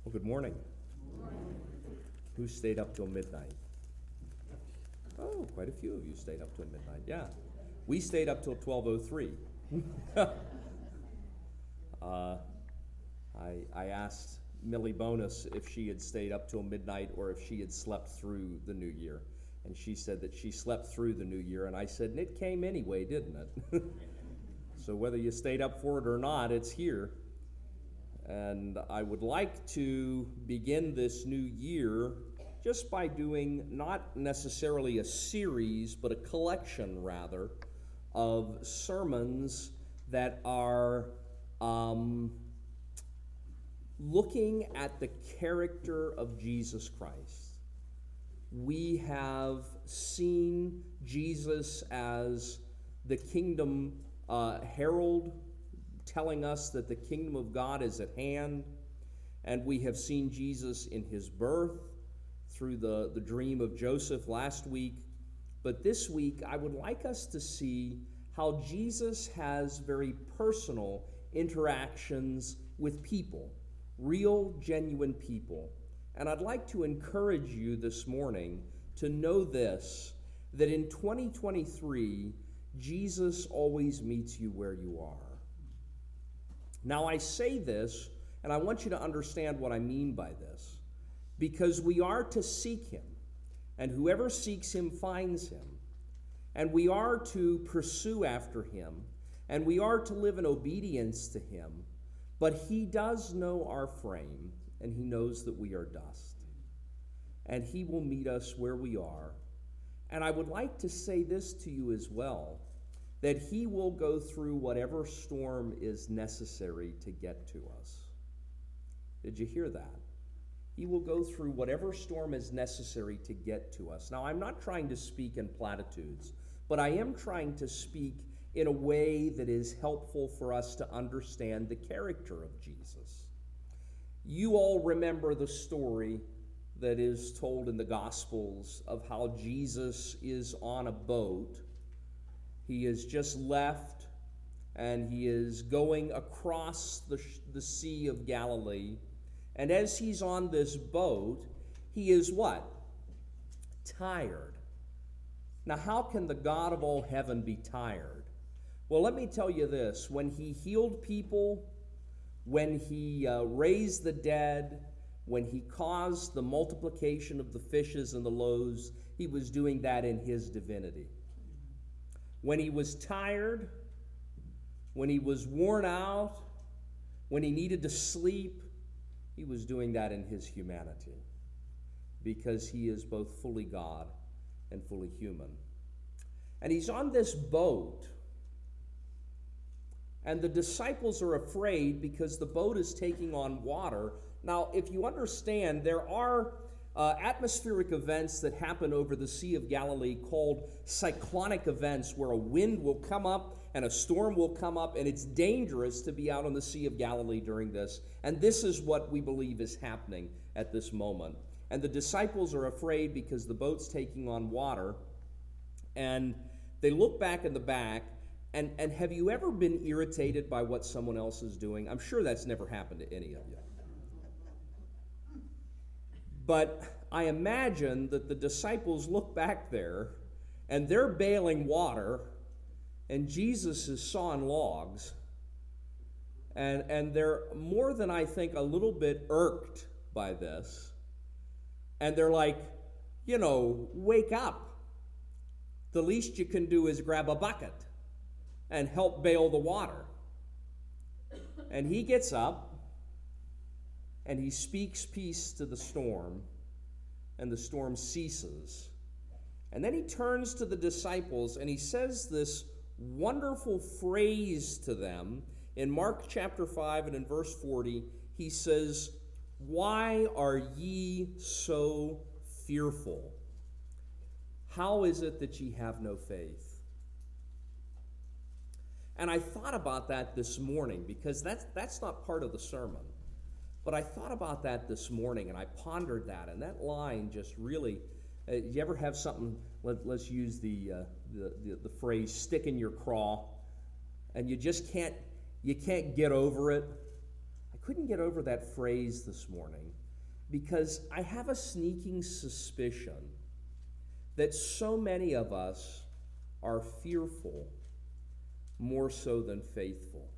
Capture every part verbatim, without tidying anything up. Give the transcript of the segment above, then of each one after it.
Well, good morning. Good morning. Who stayed up till midnight? Oh, quite a few of you stayed up till midnight. Yeah. We stayed up till twelve oh three. uh, I, I asked Millie Bonus if she had stayed up till midnight or if she had slept through the new year. And she said that she slept through the new year. And I said, and it came anyway, didn't it? So whether you stayed up for it or not, it's here. And I would like to begin this new year just by doing not necessarily a series, but a collection, rather, of sermons that are um, looking at the character of Jesus Christ. We have seen Jesus as the kingdom uh, herald, telling us that the kingdom of God is at hand, and we have seen Jesus in his birth through the, the dream of Joseph last week. But this week, I would like us to see how Jesus has very personal interactions with people, real, genuine people. And I'd like to encourage you this morning to know this, that in twenty twenty-three, Jesus always meets you where you are. Now, I say this, and I want you to understand what I mean by this, because we are to seek him, and whoever seeks him finds him, and we are to pursue after him, and we are to live in obedience to him, but he does know our frame, and he knows that we are dust, and he will meet us where we are. And I would like to say this to you as well, that he will go through whatever storm is necessary to get to us. Did you hear that? He will go through whatever storm is necessary to get to us. Now, I'm not trying to speak in platitudes, but I am trying to speak in a way that is helpful for us to understand the character of Jesus. You all remember the story that is told in the Gospels of how Jesus is on a boat. He has just left, and he is going across the, the Sea of Galilee. And as he's on this boat, he is what? Tired. Now, how can the God of all heaven be tired? Well, let me tell you this. When he healed people, when he uh, raised the dead, when he caused the multiplication of the fishes and the loaves, he was doing that in his divinity. When he was tired, when he was worn out, when he needed to sleep, he was doing that in his humanity, because he is both fully God and fully human. And he's on this boat, and the disciples are afraid because the boat is taking on water. Now, if you understand, there are Uh, atmospheric events that happen over the Sea of Galilee called cyclonic events, where a wind will come up and a storm will come up, and it's dangerous to be out on the Sea of Galilee during this. And this is what we believe is happening at this moment. And the disciples are afraid because the boat's taking on water, and they look back in the back, and, and have you ever been irritated by what someone else is doing? I'm sure that's never happened to any of you. But I imagine that the disciples look back there, and they're bailing water, and Jesus is sawing logs, and, and they're more than, I think, a little bit irked by this. And they're like, you know, wake up. The least you can do is grab a bucket and help bail the water. And he gets up, and he speaks peace to the storm, and the storm ceases. And then he turns to the disciples, and he says this wonderful phrase to them. In Mark chapter five and in verse forty, he says, "Why are ye so fearful? How is it that ye have no faith?" And I thought about that this morning, because that's, that's not part of the sermon. But I thought about that this morning, and I pondered that, and that line just really, uh, you ever have something, let, let's use the, uh, the, the the phrase, stick in your craw, and you just can't, you can't get over it? I couldn't get over that phrase this morning. because I have a sneaking suspicion that so many of us are fearful more so than faithful.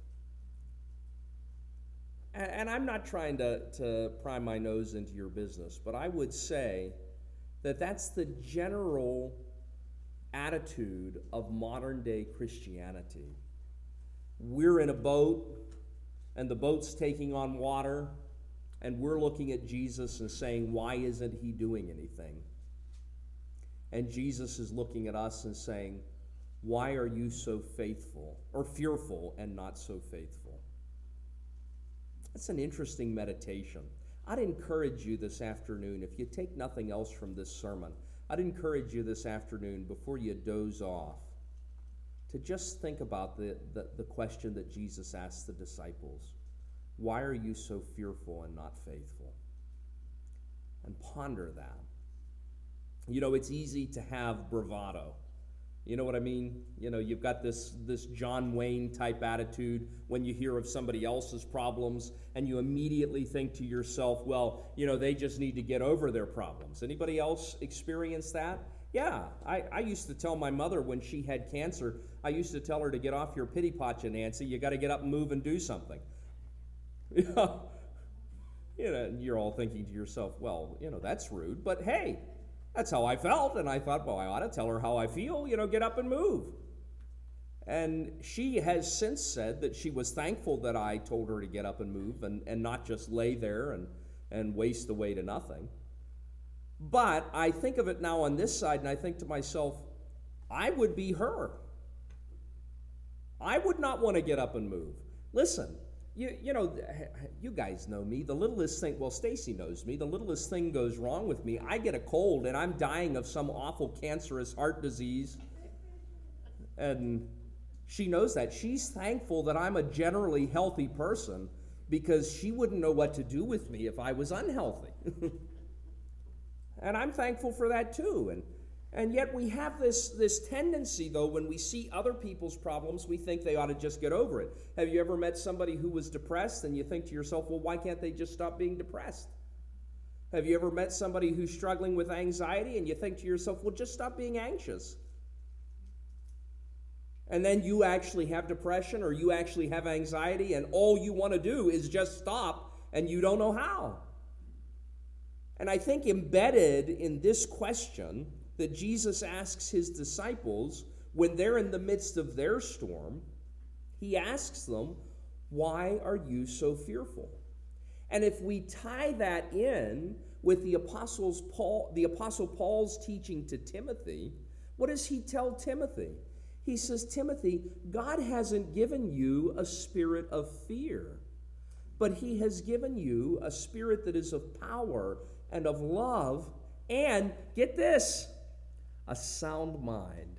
And, and I'm not trying to, to pry my nose into your business, but I would say that that's the general attitude of modern day Christianity. We're in a boat, and the boat's taking on water, and we're looking at Jesus and saying, why isn't he doing anything? And Jesus is looking at us and saying, why are you so faithful, or fearful and not so faithful? That's an interesting meditation. I'd encourage you this afternoon, if you take nothing else from this sermon, I'd encourage you this afternoon, before you doze off, to just think about the, the, the question that Jesus asked the disciples. Why are you so fearful and not faithful? And ponder that. You know, it's easy to have bravado. You know what I mean? You know, you've got this, this John Wayne type attitude when you hear of somebody else's problems, and you immediately think to yourself, well, you know, they just need to get over their problems. Anybody else experience that? Yeah, I, I used to tell my mother when she had cancer, I used to tell her to get off your pity potcha, Nancy. You got to get up and move and do something. You know, you know, you're all thinking to yourself, well, you know, that's rude, but hey, that's how I felt, and I thought, well, I ought to tell her how I feel, you know, get up and move. And she has since said that she was thankful that I told her to get up and move and, and not just lay there and, and waste away to nothing. But I think of it now on this side, and I think to myself, I would be her. I would not want to get up and move. Listen, You, you know, you guys know me. The littlest thing, well, Stacy knows me. The littlest thing goes wrong with me. I get a cold, and I'm dying of some awful cancerous heart disease. And she knows that. She's thankful that I'm a generally healthy person, because she wouldn't know what to do with me if I was unhealthy. And I'm thankful for that too. And And yet we have this, this tendency, though, when we see other people's problems, we think they ought to just get over it. Have you ever met somebody who was depressed and you think to yourself, well, why can't they just stop being depressed? Have you ever met somebody who's struggling with anxiety and you think to yourself, well, just stop being anxious? And then you actually have depression or you actually have anxiety, and all you want to do is just stop, and you don't know how. And I think embedded in this question that Jesus asks his disciples when they're in the midst of their storm, he asks them, why are you so fearful? And if we tie that in with the apostles Paul, the apostle Paul's teaching to Timothy, what does he tell Timothy? He says, Timothy, God hasn't given you a spirit of fear, but he has given you a spirit that is of power and of love, and, get this, a sound mind.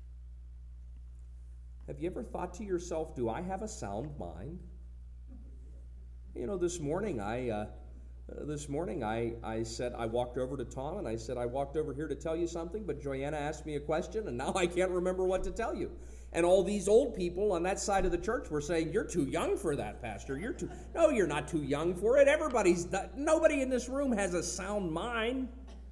Have you ever thought to yourself, do I have a sound mind? You know, this morning I uh, this morning I, I said, I walked over to Tom and I said, I walked over here to tell you something, but Joanna asked me a question and now I can't remember what to tell you. And all these old people on that side of the church were saying, you're too young for that, Pastor. You're too, no, you're not too young for it. Everybody's, nobody in this room has a sound mind.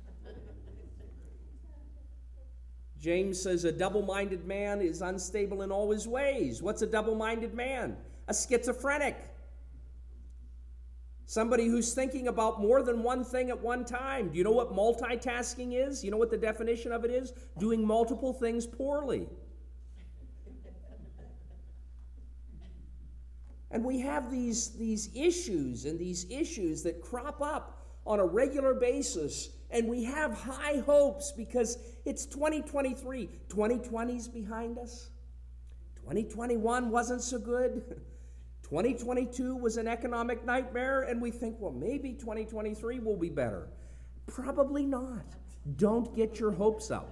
James says a double-minded man is unstable in all his ways. What's a double-minded man? A schizophrenic. Somebody who's thinking about more than one thing at one time. Do you know what multitasking is? You know what the definition of it is? Doing multiple things poorly. And we have these, these issues and these issues that crop up on a regular basis. And we have high hopes because it's twenty twenty-three. twenty twenty's behind us. twenty twenty-one wasn't so good. twenty twenty-two was an economic nightmare, and we think, well, maybe twenty twenty-three will be better. Probably not. Don't get your hopes up.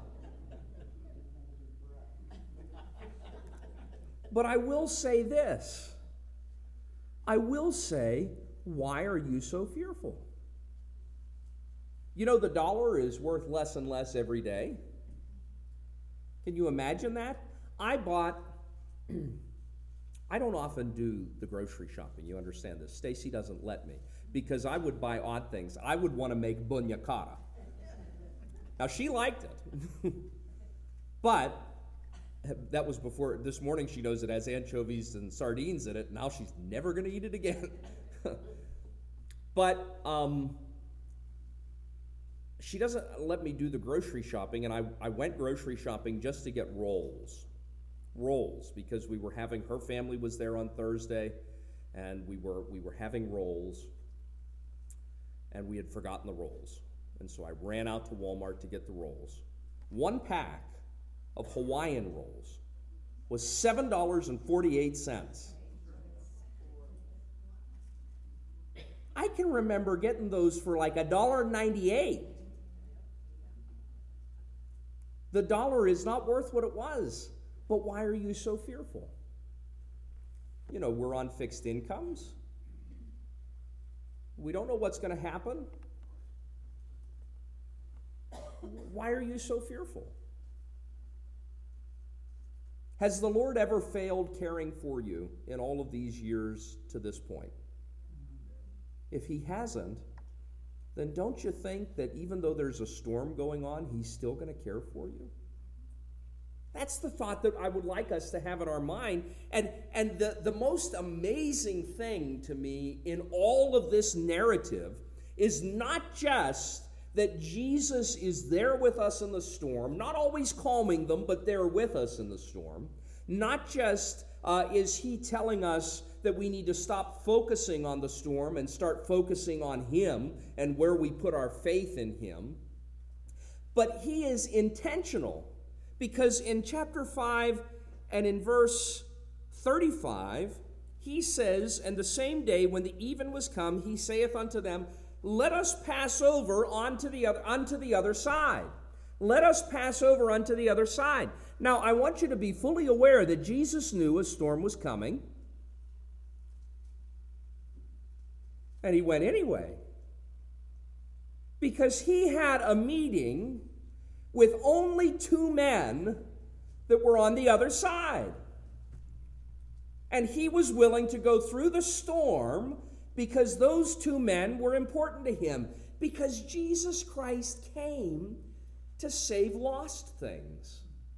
But I will say this. I will say, why are you so fearful? You know, the dollar is worth less and less every day. Can you imagine that? I bought, I don't often do the grocery shopping, you understand this. Stacy doesn't let me. because I would buy odd things. I would want to make bunya cara. Now, she liked it. But that was before. This morning she knows it has anchovies and sardines in it. Now she's never going to eat it again. But um, she doesn't let me do the grocery shopping, and I, I went grocery shopping just to get rolls. Rolls, because we were having, her family was there on Thursday, and we were we were having rolls, and we had forgotten the rolls. And so I ran out to Walmart to get the rolls. One pack of Hawaiian rolls was seven dollars and forty-eight cents. I can remember getting those for like one dollar and ninety-eight cents. The dollar is not worth what it was. But why are you so fearful? You know, we're on fixed incomes. We don't know what's going to happen. Why are you so fearful? Has the Lord ever failed caring for you in all of these years to this point? If he hasn't, then don't you think that even though there's a storm going on, he's still going to care for you? That's the thought that I would like us to have in our mind. And, and the, the most amazing thing to me in all of this narrative is not just that Jesus is there with us in the storm, not always calming them, but there with us in the storm. Not just uh, is he telling us that we need to stop focusing on the storm and start focusing on him and where we put our faith in him, but he is intentional. Because in chapter five and in verse thirty-five, he says, "And the same day when the even was come, he saith unto them, Let us pass over unto the other, unto the other side. Let us pass over unto the other side." Now, I want you to be fully aware that Jesus knew a storm was coming, and he went anyway. Because he had a meeting with only two men that were on the other side. And he was willing to go through the storm because those two men were important to him. Because Jesus Christ came to save lost things.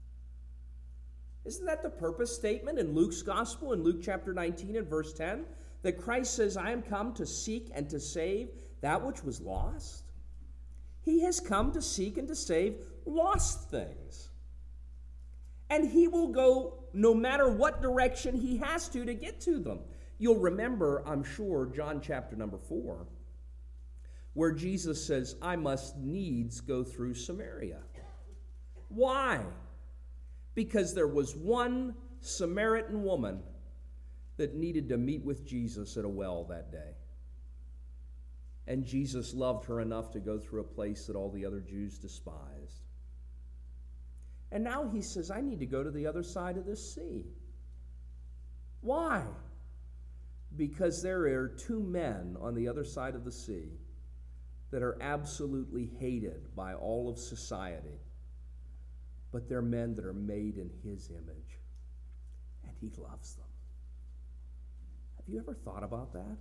Isn't that the purpose statement in Luke's gospel, in Luke chapter nineteen and verse ten? That Christ says, "I am come to seek and to save that which was lost." He has come to seek and to save lost things. And he will go no matter what direction he has to to get to them. You'll remember, I'm sure, John chapter number four, where Jesus says, "I must needs go through Samaria." Why? Because there was one Samaritan woman that needed to meet with Jesus at a well that day. And Jesus loved her enough to go through a place that all the other Jews despised. And now he says, I need to go to the other side of this sea. Why? Because there are two men on the other side of the sea that are absolutely hated by all of society. But they're men that are made in his image. And he loves them. Have you ever thought about that?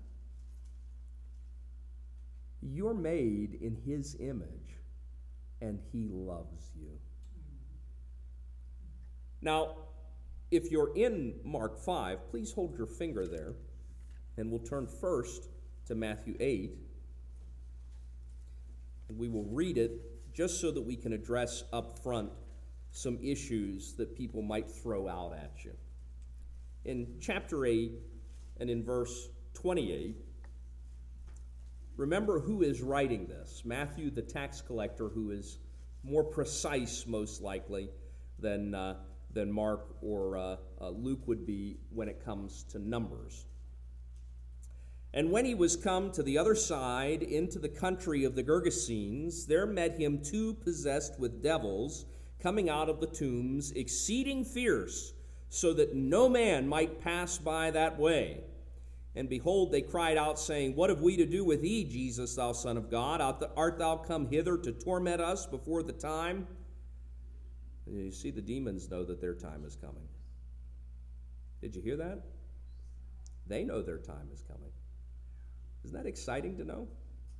You're made in his image, and he loves you. Now, if you're in Mark five, please hold your finger there, and we'll turn first to Matthew eight. And we will read it just so that we can address up front some issues that people might throw out at you. In chapter eight and in verse twenty-eight, remember who is writing this. Matthew, the tax collector, who is more precise, most likely, than, uh, than Mark or uh, uh, Luke would be when it comes to numbers. "And when he was come to the other side, into the country of the Gergesenes, there met him two possessed with devils, coming out of the tombs, exceeding fierce, so that no man might pass by that way. And behold, they cried out, saying, What have we to do with thee, Jesus, thou Son of God? Art thou come hither to torment us before the time? And you see, the demons know that their time is coming. Did you hear that? They know their time is coming. Isn't that exciting to know?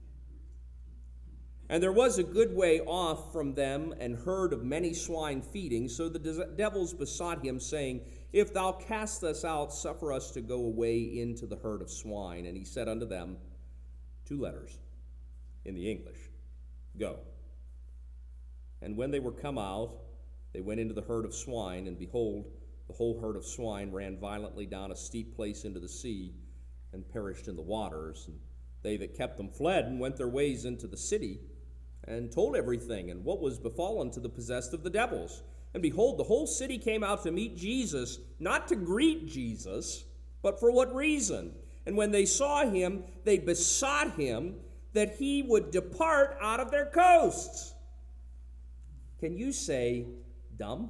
And there was a good way off from them an herd of many swine feeding. So the devils besought him, saying, If thou cast us out, suffer us to go away into the herd of swine. And he said unto them, two letters in the English, Go. And when they were come out, they went into the herd of swine, and behold, the whole herd of swine ran violently down a steep place into the sea, and perished in the waters. And they that kept them fled, and went their ways into the city, and told everything, and what was befallen to the possessed of the devils. And behold, the whole city came out to meet Jesus, not to greet Jesus, but for what reason? And when they saw him, they besought him that he would depart out of their coasts. Can you say dumb?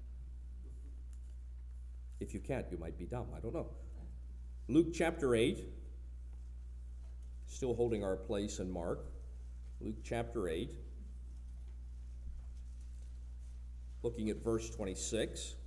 If you can't, you might be dumb. I don't know. Luke chapter eight, still holding our place in Mark. Luke chapter eight, looking at verse twenty-six.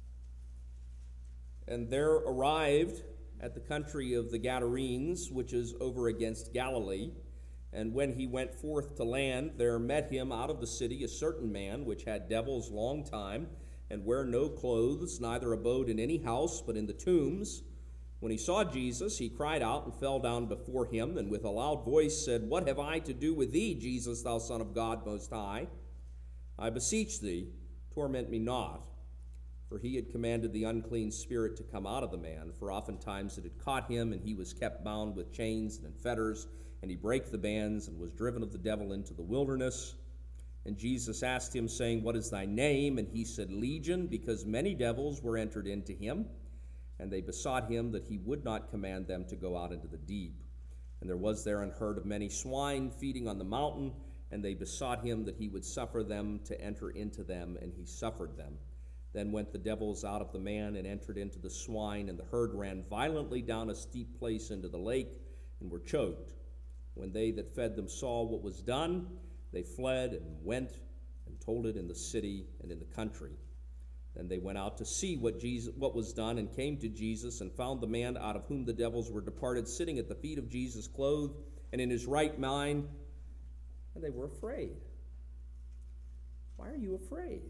And there arrived at the country of the Gadarenes, which is over against Galilee. And when he went forth to land, there met him out of the city a certain man, which had devils long time, and wear no clothes, neither abode in any house, but in the tombs. When he saw Jesus, he cried out and fell down before him, and with a loud voice said, What have I to do with thee, Jesus, thou Son of God Most High? I beseech thee, torment me not. For he had commanded the unclean spirit to come out of the man, for oftentimes it had caught him, and he was kept bound with chains and in fetters, and he brake the bands, and was driven of the devil into the wilderness. And Jesus asked him, saying, What is thy name? And he said, Legion, because many devils were entered into him. And they besought him that he would not command them to go out into the deep. And there was there an herd of many swine feeding on the mountain, and they besought him that he would suffer them to enter into them, and he suffered them. Then went the devils out of the man and entered into the swine, and the herd ran violently down a steep place into the lake, and were choked. When they that fed them saw what was done, they fled and went and told it in the city and in the country. Then they went out to see what Jesus, what was done, and came to Jesus, and found the man out of whom the devils were departed, sitting at the feet of Jesus, clothed and in his right mind, and they were afraid. Why are you afraid?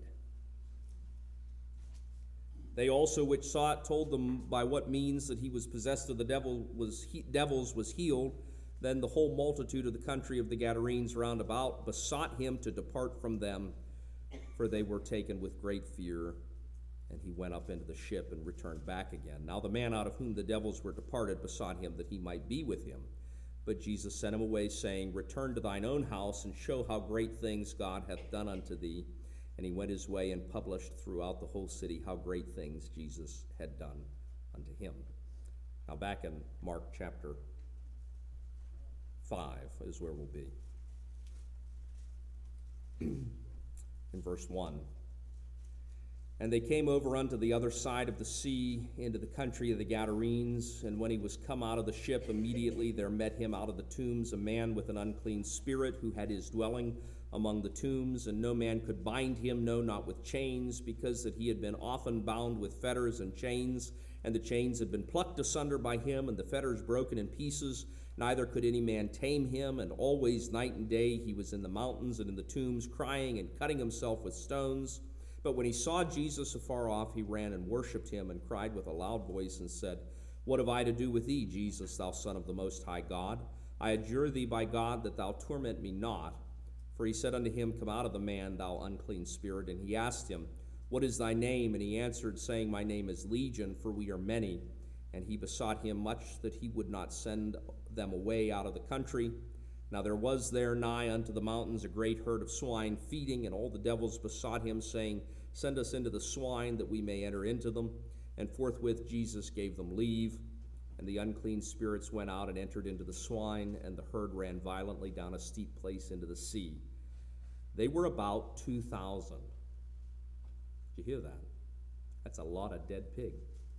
They also which saw it told them by what means that he was possessed of the devil was he, devils was healed. Then the whole multitude of the country of the Gadarenes round about besought him to depart from them, for they were taken with great fear. And he went up into the ship and returned back again. Now the man out of whom the devils were departed besought him that he might be with him. But Jesus sent him away, saying, Return to thine own house, and show how great things God hath done unto thee. And he went his way and published throughout the whole city how great things Jesus had done unto him. Now back in Mark chapter five is where we'll be. In verse one. And they came over unto the other side of the sea, into the country of the Gadarenes. And when he was come out of the ship, immediately there met him out of the tombs a man with an unclean spirit, who had his dwelling among the tombs. And no man could bind him, no, not with chains, because that he had been often bound with fetters and chains. And the chains had been plucked asunder by him, and the fetters broken in pieces. Neither could any man tame him. And always night and day he was in the mountains and in the tombs, crying and cutting himself with stones. But when he saw Jesus afar off, he ran and worshipped him, and cried with a loud voice, and said, What have I to do with thee, Jesus, thou Son of the Most High God? I adjure thee by God that thou torment me not. For he said unto him, Come out of the man, thou unclean spirit. And he asked him, What is thy name? And he answered, saying, My name is Legion, for we are many. And he besought him much that he would not send them away out of the country. Now there was there nigh unto the mountains a great herd of swine feeding, and all the devils besought him, saying, Send us into the swine, that we may enter into them. And forthwith Jesus gave them leave. And the unclean spirits went out and entered into the swine, and the herd ran violently down a steep place into the sea. They were about two thousand. Did you hear that? That's a lot of dead pig.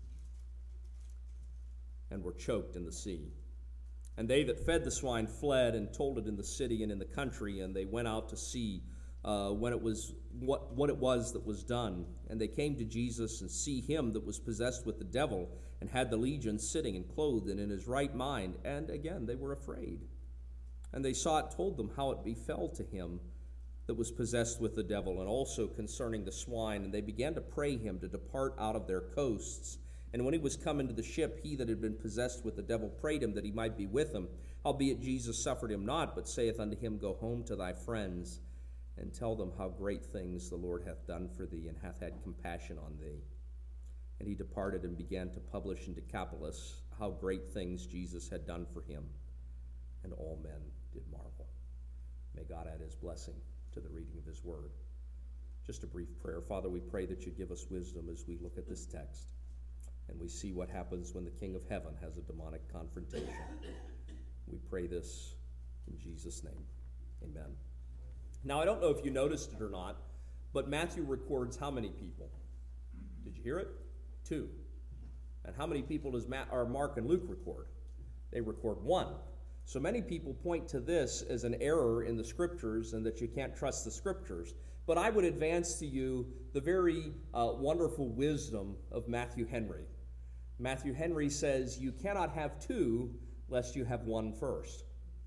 And were choked in the sea. And they that fed the swine fled, and told it in the city and in the country, and they went out to see uh, when it was what, what it was that was done. And they came to Jesus and see him that was possessed with the devil and had the legion sitting and clothed and in his right mind. And again, they were afraid. And they saw it told them how it befell to him that was possessed with the devil, and also concerning the swine. And they began to pray him to depart out of their coasts. And when he was come into the ship, he that had been possessed with the devil prayed him that he might be with him. Howbeit Jesus suffered him not, but saith unto him, Go home to thy friends, and tell them how great things the Lord hath done for thee, and hath had compassion on thee. And he departed and began to publish in Decapolis how great things Jesus had done for him. And all men did marvel. May God add his blessing to the reading of his word. Just a brief prayer. Father, we pray that you give us wisdom as we look at this text and we see what happens when the King of Heaven has a demonic confrontation. We pray this in Jesus' name. Amen. Now, I don't know if you noticed it or not, but Matthew records how many people? Did you hear it? Two. And how many people does Ma- or Mark and Luke record? They record one. So many people point to this as an error in the Scriptures and that you can't trust the Scriptures. But I would advance to you the very uh, wonderful wisdom of Matthew Henry. Matthew Henry says, you cannot have two lest you have one first.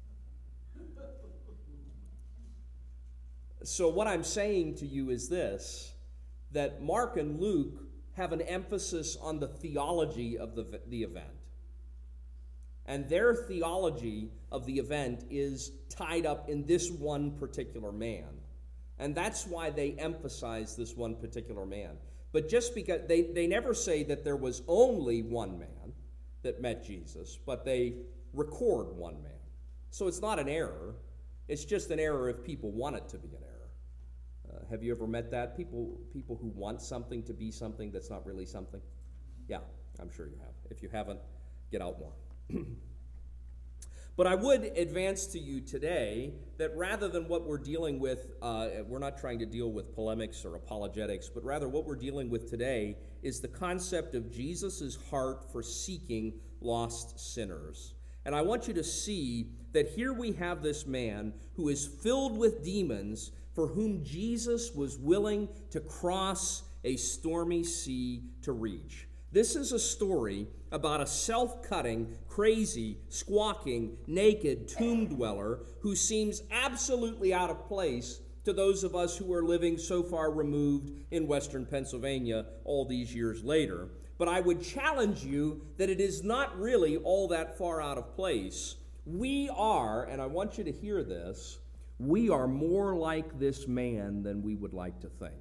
So what I'm saying to you is this, that Mark and Luke have an emphasis on the theology of the, the event. And their theology of the event is tied up in this one particular man. And that's why they emphasize this one particular man. But just because they, they never say that there was only one man that met Jesus, but they record one man. So it's not an error. It's just an error if people want it to be an error. Uh, have you ever met that? People, people who want something to be something that's not really something? Yeah, I'm sure you have. If you haven't, get out more. But I would advance to you today that rather than what we're dealing with, uh, we're not trying to deal with polemics or apologetics, but rather what we're dealing with today is the concept of Jesus' heart for seeking lost sinners. And I want you to see that here we have this man who is filled with demons for whom Jesus was willing to cross a stormy sea to reach. This is a story about a self-cutting, crazy, squawking, naked tomb dweller who seems absolutely out of place to those of us who are living so far removed in western Pennsylvania all these years later. But I would challenge you that it is not really all that far out of place. We are, and I want you to hear this, we are more like this man than we would like to think.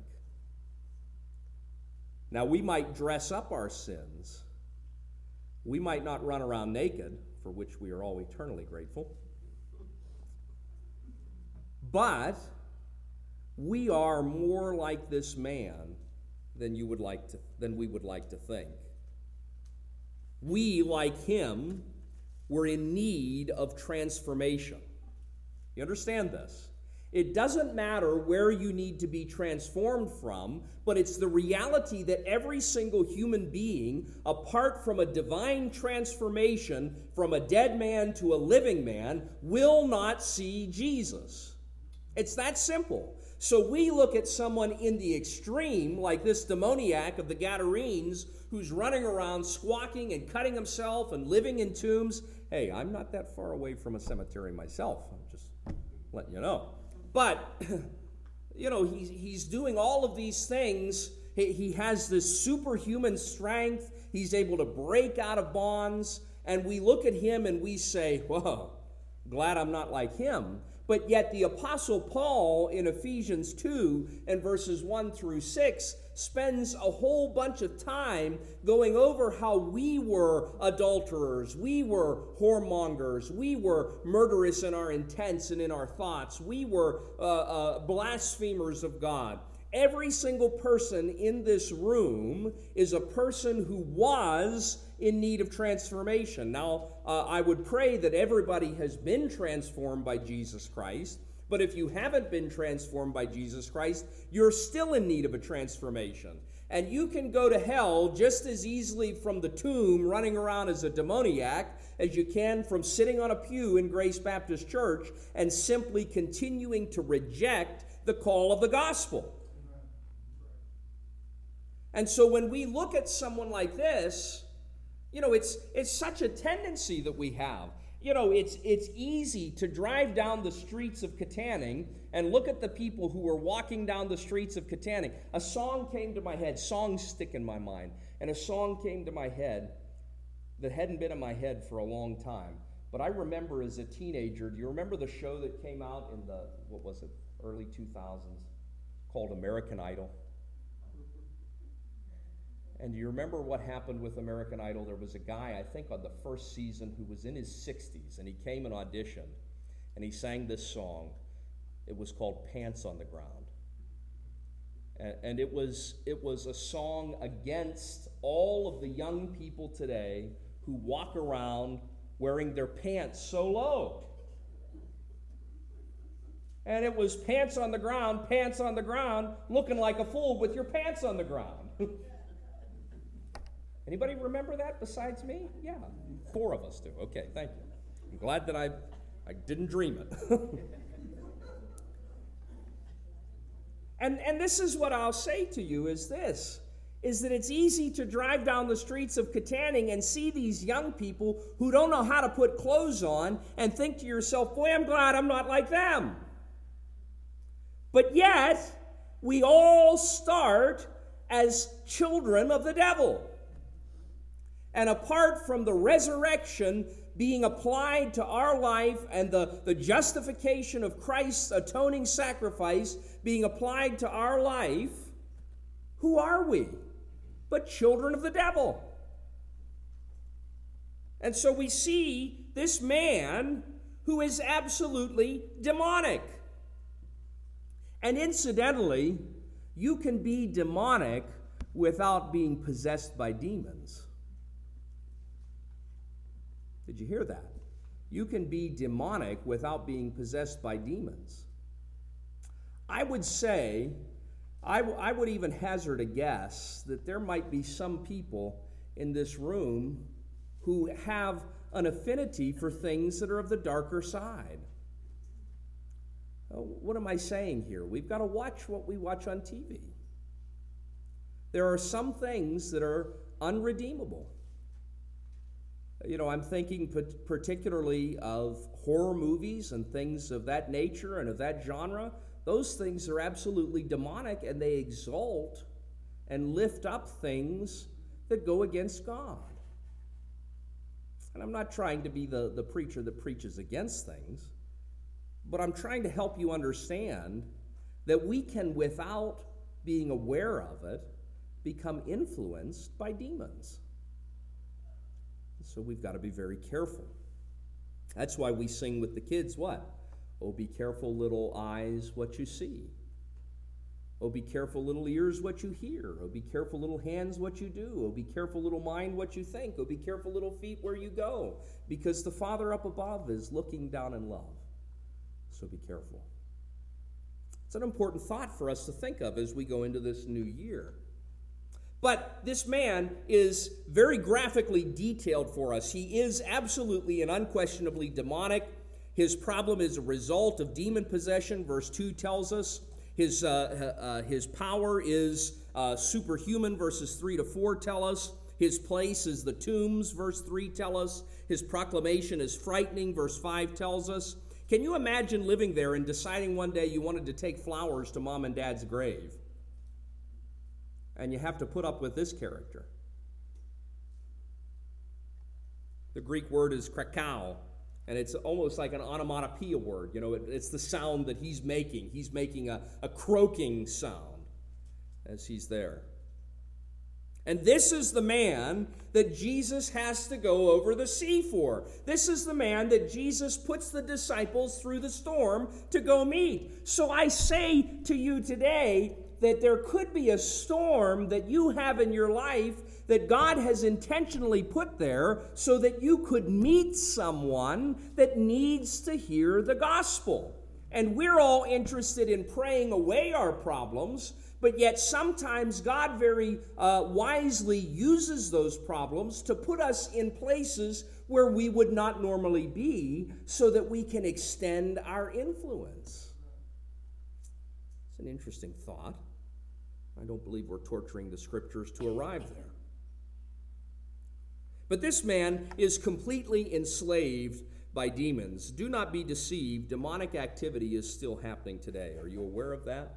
Now, we might dress up our sins. We might not run around naked, for which we are all eternally grateful. But we are more like this man than you would like to, than we would like to think. We, like him, were in need of transformation. You understand this? It doesn't matter where you need to be transformed from, but it's the reality that every single human being, apart from a divine transformation from a dead man to a living man, will not see Jesus. It's that simple. So we look at someone in the extreme, like this demoniac of the Gadarenes, who's running around squawking and cutting himself and living in tombs. Hey, I'm not that far away from a cemetery myself. I'm just letting you know. But, you know, he's, he's doing all of these things. He, he has this superhuman strength. He's able to break out of bonds. And we look at him and we say, whoa, glad I'm not like him. But yet the Apostle Paul in Ephesians two and verses one through six spends a whole bunch of time going over how we were adulterers, we were whoremongers, we were murderous in our intents and in our thoughts, we were uh, uh, blasphemers of God. Every single person in this room is a person who was in need of transformation. Now, uh, I would pray that everybody has been transformed by Jesus Christ, but if you haven't been transformed by Jesus Christ, you're still in need of a transformation. And you can go to hell just as easily from the tomb running around as a demoniac as you can from sitting on a pew in Grace Baptist Church and simply continuing to reject the call of the gospel. And so when we look at someone like this, you know, it's it's such a tendency that we have. You know, it's it's easy to drive down the streets of Katanning and look at the people who are walking down the streets of Katanning. A song came to my head. Songs stick in my mind. And a song came to my head that hadn't been in my head for a long time. But I remember as a teenager, do you remember the show that came out in the, what was it, early two thousands, called American Idol? And do you remember what happened with American Idol? There was a guy, I think on the first season, who was in his sixties, and he came and auditioned, and he sang this song. It was called Pants on the Ground. And, and it was it was a song against all of the young people today who walk around wearing their pants so low. And it was pants on the ground, pants on the ground, looking like a fool with your pants on the ground. Anybody remember that besides me? Yeah, four of us do. Okay, thank you. I'm glad that I, I didn't dream it. and, and this is what I'll say to you is this, is that it's easy to drive down the streets of Katanning and see these young people who don't know how to put clothes on and think to yourself, boy, I'm glad I'm not like them. But yet, we all start as children of the devil. And apart from the resurrection being applied to our life and the, the justification of Christ's atoning sacrifice being applied to our life, who are we but children of the devil? And so we see this man who is absolutely demonic. And incidentally, you can be demonic without being possessed by demons. Did you hear that? You can be demonic without being possessed by demons. I would say, I, w- I would even hazard a guess that there might be some people in this room who have an affinity for things that are of the darker side. Oh, what am I saying here? We've got to watch what we watch on T V. There are some things that are unredeemable. You know, I'm thinking particularly of horror movies and things of that nature and of that genre. Those things are absolutely demonic, and they exalt and lift up things that go against God. And I'm not trying to be the, the preacher that preaches against things, but I'm trying to help you understand that we can, without being aware of it, become influenced by demons. So we've got to be very careful. That's why we sing with the kids, what? Oh, be careful, little eyes, what you see. Oh, be careful, little ears, what you hear. Oh, be careful, little hands, what you do. Oh, be careful, little mind, what you think. Oh, be careful, little feet, where you go. Because the Father up above is looking down in love. So be careful. It's an important thought for us to think of as we go into this new year. But this man is very graphically detailed for us. He is absolutely and unquestionably demonic. His problem is a result of demon possession. Verse two tells us his, uh, uh, his power is uh, superhuman. Verses three to four tell us. His place is the tombs. Verse three tell us. His proclamation is frightening. Verse five tells us. Can you imagine living there and deciding one day you wanted to take flowers to mom and dad's grave? And you have to put up with this character. The Greek word is krakao, and it's almost like an onomatopoeia word. You know, it, it's the sound that he's making. He's making a, a croaking sound as he's there. And this is the man that Jesus has to go over the sea for. This is the man that Jesus puts the disciples through the storm to go meet. So I say to you today, that there could be a storm that you have in your life that God has intentionally put there so that you could meet someone that needs to hear the gospel. And we're all interested in praying away our problems, but yet sometimes God very uh, wisely uses those problems to put us in places where we would not normally be so that we can extend our influence. an interesting thought. I don't believe we're torturing the scriptures to arrive there. But this man is completely enslaved by demons. Do not be deceived. Demonic activity is still happening today. Are you aware of that?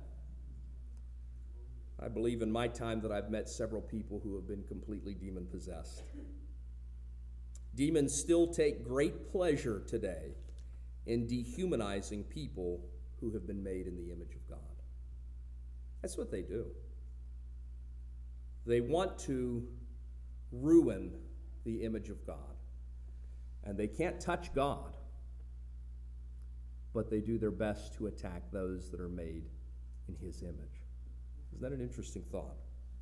I believe in my time that I've met several people who have been completely demon-possessed. Demons still take great pleasure today in dehumanizing people who have been made in the image of God. That's what they do. They want to ruin the image of God. And they can't touch God, but they do their best to attack those that are made in his image. Isn't that an interesting thought?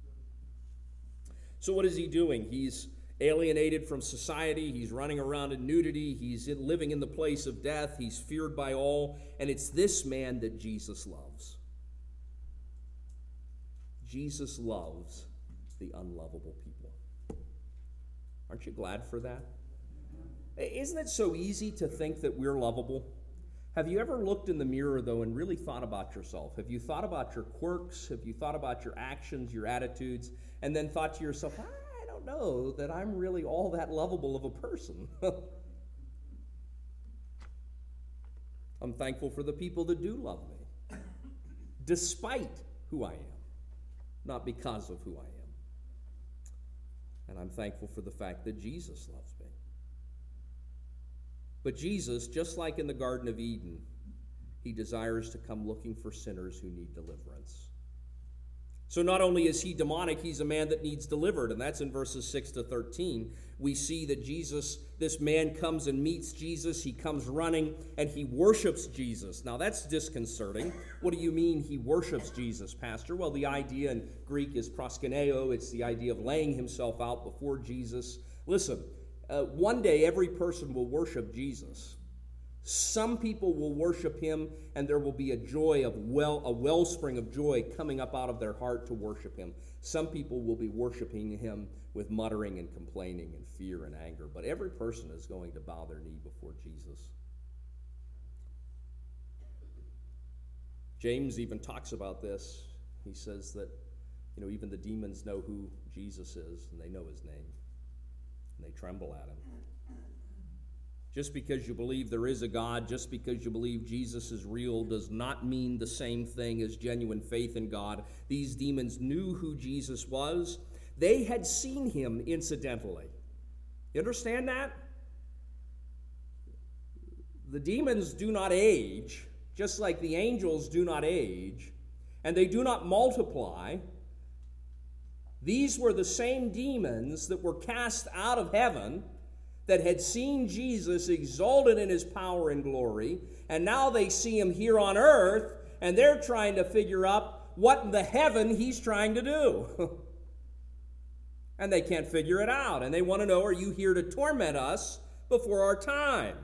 So what is he doing? He's alienated from society. He's running around in nudity. He's in, living in the place of death. He's feared by all. And it's this man that Jesus loves. Jesus loves the unlovable people. Aren't you glad for that? Isn't it so easy to think that we're lovable? Have you ever looked in the mirror, though, and really thought about yourself? Have you thought about your quirks? Have you thought about your actions, your attitudes, and then thought to yourself, I don't know that I'm really all that lovable of a person? I'm thankful for the people that do love me, despite who I am, not because of who I am. And I'm thankful for the fact that Jesus loves me. But Jesus, just like in the Garden of Eden, he desires to come looking for sinners who need deliverance. So not only is he demonic, he's a man that needs delivered, and that's in verses six to thirteen. We see that Jesus, this man comes and meets Jesus. He comes running, and he worships Jesus. Now that's disconcerting. What do you mean he worships Jesus, Pastor? Well, the idea in Greek is proskuneo. It's the idea of laying himself out before Jesus. Listen, uh, one day every person will worship Jesus. Some people will worship him, and there will be a joy of well, a wellspring of joy coming up out of their heart to worship him. Some people will be worshiping him with muttering and complaining and fear and anger. But every person is going to bow their knee before Jesus. James even talks about this. He says that, you know, even the demons know who Jesus is, and they know his name, and they tremble at him. Just because you believe there is a God, just because you believe Jesus is real, does not mean the same thing as genuine faith in God. These demons knew who Jesus was. They had seen him incidentally. You understand that? The demons do not age, just like the angels do not age, and they do not multiply. These were the same demons that were cast out of heaven, that had seen Jesus exalted in his power and glory, and now they see him here on earth, and they're trying to figure out what in the heaven he's trying to do. And they can't figure it out, and they want to know, are you here to torment us before our time?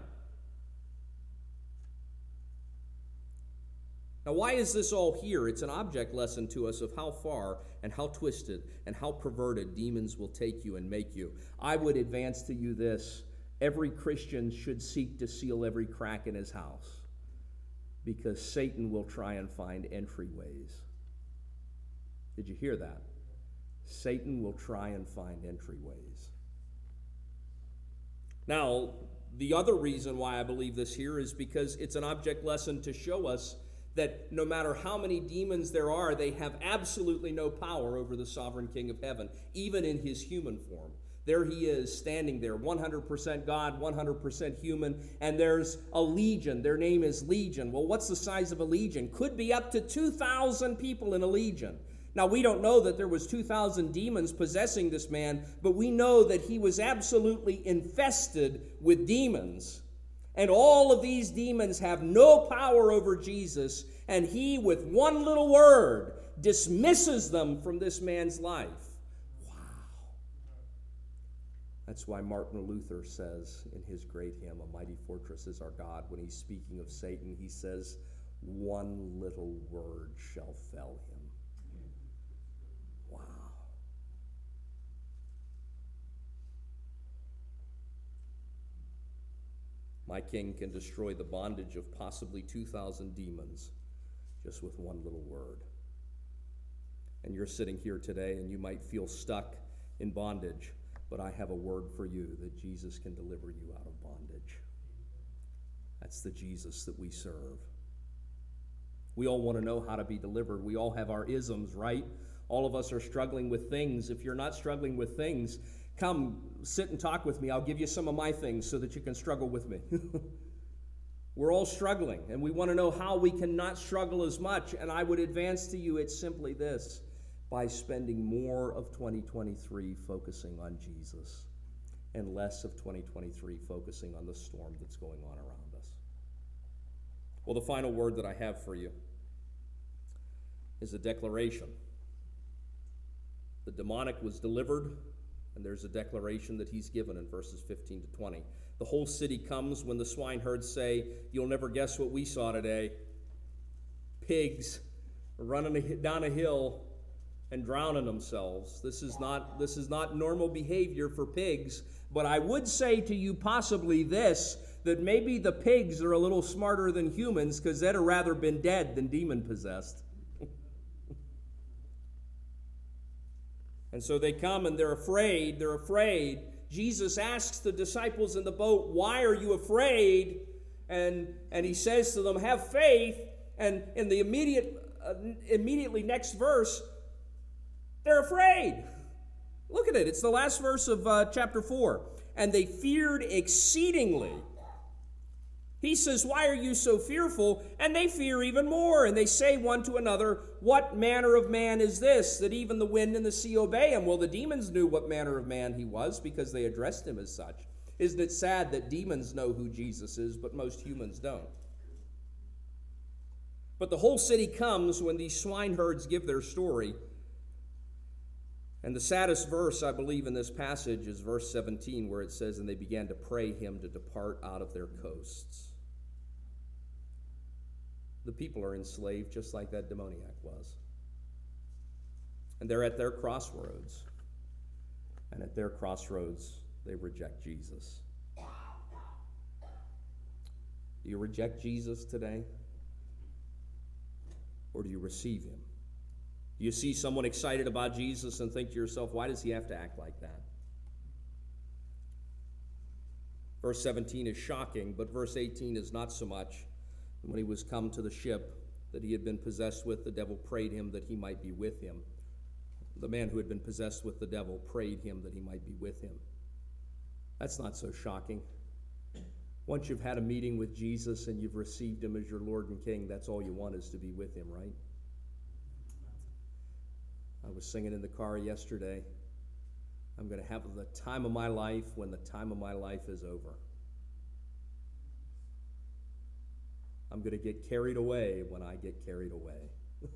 Now, why is this all here? It's an object lesson to us of how far and how twisted and how perverted demons will take you and make you. I would advance to you this: every Christian should seek to seal every crack in his house, because Satan will try and find entryways. Did you hear that? Satan will try and find entryways. Now, the other reason why I believe this here is because it's an object lesson to show us that no matter how many demons there are, they have absolutely no power over the sovereign King of heaven, even in his human form. There he is, standing there, one hundred percent God, one hundred percent human, and there's a legion. Their name is Legion. Well, what's the size of a legion? Could be up to two thousand people in a legion. Now, we don't know that there was two thousand demons possessing this man, but we know that he was absolutely infested with demons. And all of these demons have no power over Jesus, and he, with one little word, dismisses them from this man's life. Wow. That's why Martin Luther says in his great hymn, "A Mighty Fortress is Our God," when he's speaking of Satan, he says, "One little word shall fell him." Wow. My King can destroy the bondage of possibly two thousand demons just with one little word. And you're sitting here today and you might feel stuck in bondage, but I have a word for you that Jesus can deliver you out of bondage. That's the Jesus that we serve. We all want to know how to be delivered. We all have our isms, right? All of us are struggling with things. If you're not struggling with things, come sit and talk with me. I'll give you some of my things so that you can struggle with me. We're all struggling, and we want to know how we can not struggle as much. And I would advance to you, it's simply this: by spending more of twenty twenty-three focusing on Jesus and less of twenty twenty-three focusing on the storm that's going on around us. Well, the final word that I have for you is a declaration. The demonic was delivered, and there's a declaration that he's given in verses fifteen to twenty. The whole city comes when the swineherds say, "You'll never guess what we saw today. Pigs running down a hill and drowning themselves." This is not, this is not normal behavior for pigs, but I would say to you possibly this, that maybe the pigs are a little smarter than humans, because they'd have rather been dead than demon-possessed. And so they come and they're afraid, they're afraid. Jesus asks the disciples in the boat, "Why are you afraid?" And, and he says to them, "Have faith." And in the immediate, uh, immediately next verse, they're afraid. Look at it. It's the last verse of uh, chapter four. "And they feared exceedingly." He says, "Why are you so fearful?" And they fear even more. And they say one to another, "What manner of man is this, that even the wind and the sea obey him?" Well, the demons knew what manner of man he was because they addressed him as such. Isn't it sad that demons know who Jesus is, but most humans don't? But the whole city comes when these swineherds give their story. And the saddest verse, I believe, in this passage is verse seventeen, where it says, "And they began to pray him to depart out of their coasts." The people are enslaved just like that demoniac was. And they're at their crossroads. And at their crossroads, they reject Jesus. Do you reject Jesus today? Or do you receive him? Do you see someone excited about Jesus and think to yourself, why does he have to act like that? Verse seventeen is shocking, but verse eighteen is not so much. When he was come to the ship that he had been possessed with, the devil prayed him that he might be with him. The man who had been possessed with the devil prayed him that he might be with him. That's not so shocking. Once you've had a meeting with Jesus and you've received him as your Lord and King, that's all you want is to be with him, right? I was singing in the car yesterday, "I'm going to have the time of my life when the time of my life is over. I'm going to get carried away when I get carried away."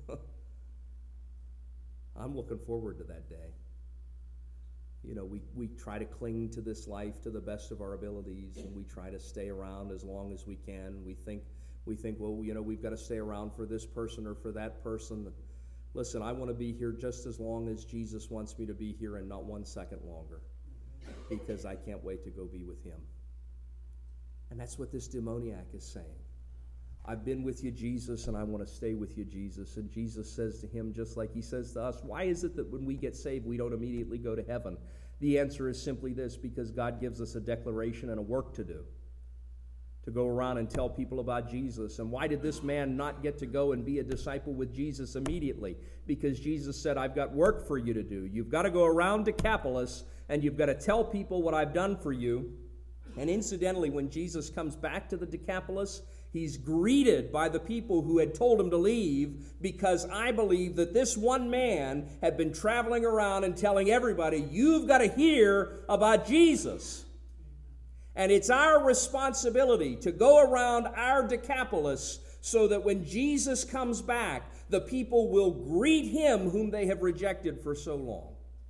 I'm looking forward to that day. You know, we, we try to cling to this life to the best of our abilities, and we try to stay around as long as we can. We think, we think, well, you know, we've got to stay around for this person or for that person. Listen, I want to be here just as long as Jesus wants me to be here, and not one second longer, because I can't wait to go be with him. And that's what this demoniac is saying. I've been with you, Jesus, and I want to stay with you, Jesus. And Jesus says to him, just like he says to us, why is it that when we get saved, we don't immediately go to heaven? The answer is simply this: because God gives us a declaration and a work to do, to go around and tell people about Jesus. And why did this man not get to go and be a disciple with Jesus immediately? Because Jesus said, I've got work for you to do. You've got to go around Decapolis, and you've got to tell people what I've done for you. And incidentally, when Jesus comes back to the Decapolis, he's greeted by the people who had told him to leave, because I believe that this one man had been traveling around and telling everybody, you've got to hear about Jesus. And it's our responsibility to go around our Decapolis so that when Jesus comes back, the people will greet him whom they have rejected for so long.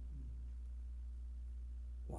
Wow.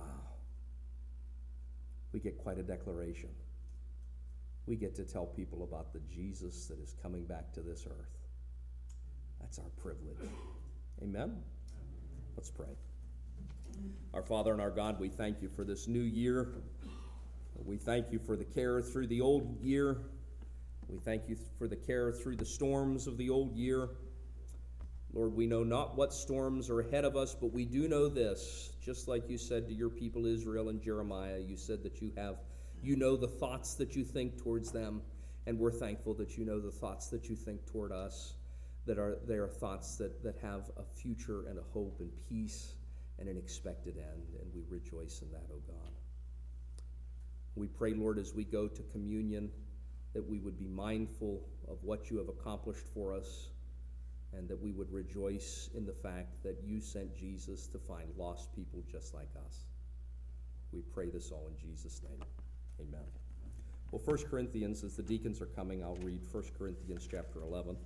We get quite a declaration. We get to tell people about the Jesus that is coming back to this earth. That's our privilege. Amen? Let's pray. Our Father and our God, we thank you for this new year. We thank you for the care through the old year. We thank you for the care through the storms of the old year. Lord, we know not what storms are ahead of us, but we do know this. Just like you said to your people Israel and Jeremiah, you said that you have, you know the thoughts that you think towards them, and we're thankful that you know the thoughts that you think toward us, that are they are thoughts that, that have a future and a hope and peace and an expected end, and we rejoice in that, O God. We pray, Lord, as we go to communion, that we would be mindful of what you have accomplished for us, and that we would rejoice in the fact that you sent Jesus to find lost people just like us. We pray this all in Jesus' name. Amen. Well, First Corinthians, as the deacons are coming, I'll read First Corinthians chapter eleven.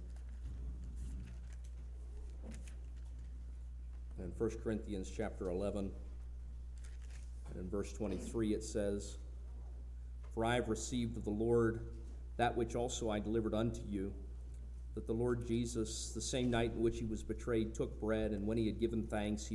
And in First Corinthians chapter eleven, and in verse twenty-three, it says, "For I have received of the Lord that which also I delivered unto you, that the Lord Jesus, the same night in which he was betrayed, took bread, and when he had given thanks, he